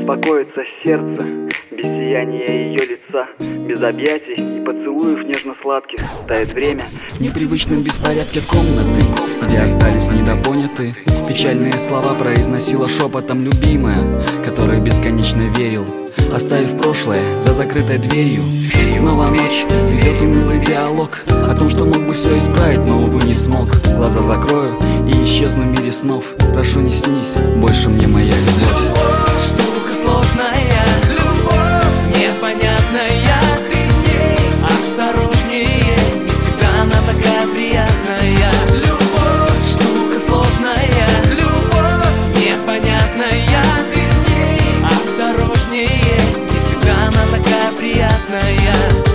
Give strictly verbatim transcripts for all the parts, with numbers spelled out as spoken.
покоится сердце без сияния ее лица, без объятий и поцелуев нежно-сладких. Тает время в непривычном беспорядке комнаты, где остались недопоняты печальные слова произносила шепотом любимая, которой бесконечно верил, оставив прошлое за закрытой дверью. И снова ночь, ведет унылый диалог о том, что мог бы все исправить, но, увы, не смог. Глаза закрою и исчезну в мире снов. Прошу, не снись больше мне моя любовь. Штука сложная, любовь непонятная, ты с ней осторожнее, не всегда она такая приятная. Любовь, штука сложная, любовь непонятная, ты с ней осторожнее, не всегда она такая приятная.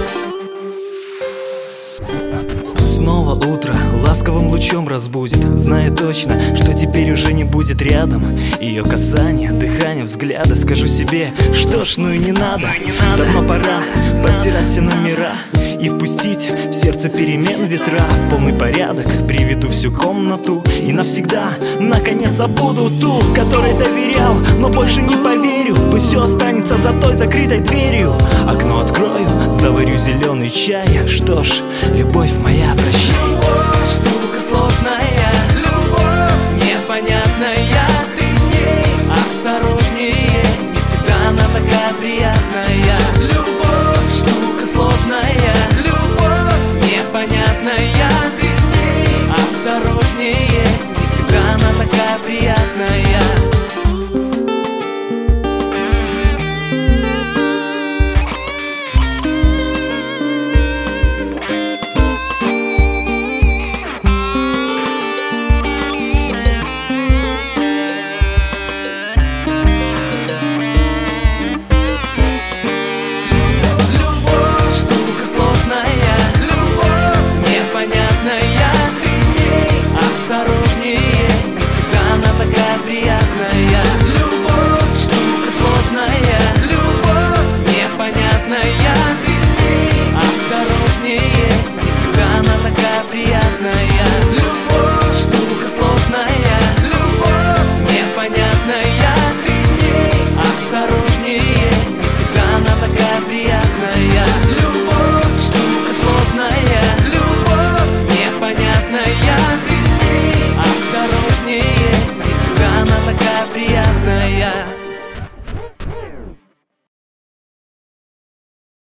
Снова утро ласковым лучом разбудит, зная точно, что теперь уже не будет рядом ее касание, дыхание, взгляда. Скажу себе, что ж, ну и не надо. Давно пора постирать все номера и впустить в сердце перемен ветра. В полный порядок приведу всю комнату и навсегда, наконец, забуду ту, которой доверял, но больше не поверю. Пусть все останется за той закрытой дверью. Окно открою, заварю зеленый чай. Что ж, любовь моя, прощай. Штука сложная, любовь непонятная, ты с ней осторожнее, не всегда она такая приятная. Любовь, штука сложная, любовь непонятная, ты с ней осторожнее, не всегда она такая приятная. Приятная любовь, штука сложная, любовь непонятная, ты с ней осторожнее, не всегда она такая приятная. Любовь, штука сложная, любовь непонятная, ты с ней осторожнее, не всегда она такая приятная. Любовь, штука сложная, любовь непонятная, ты с ней осторожнее, она такая приятная.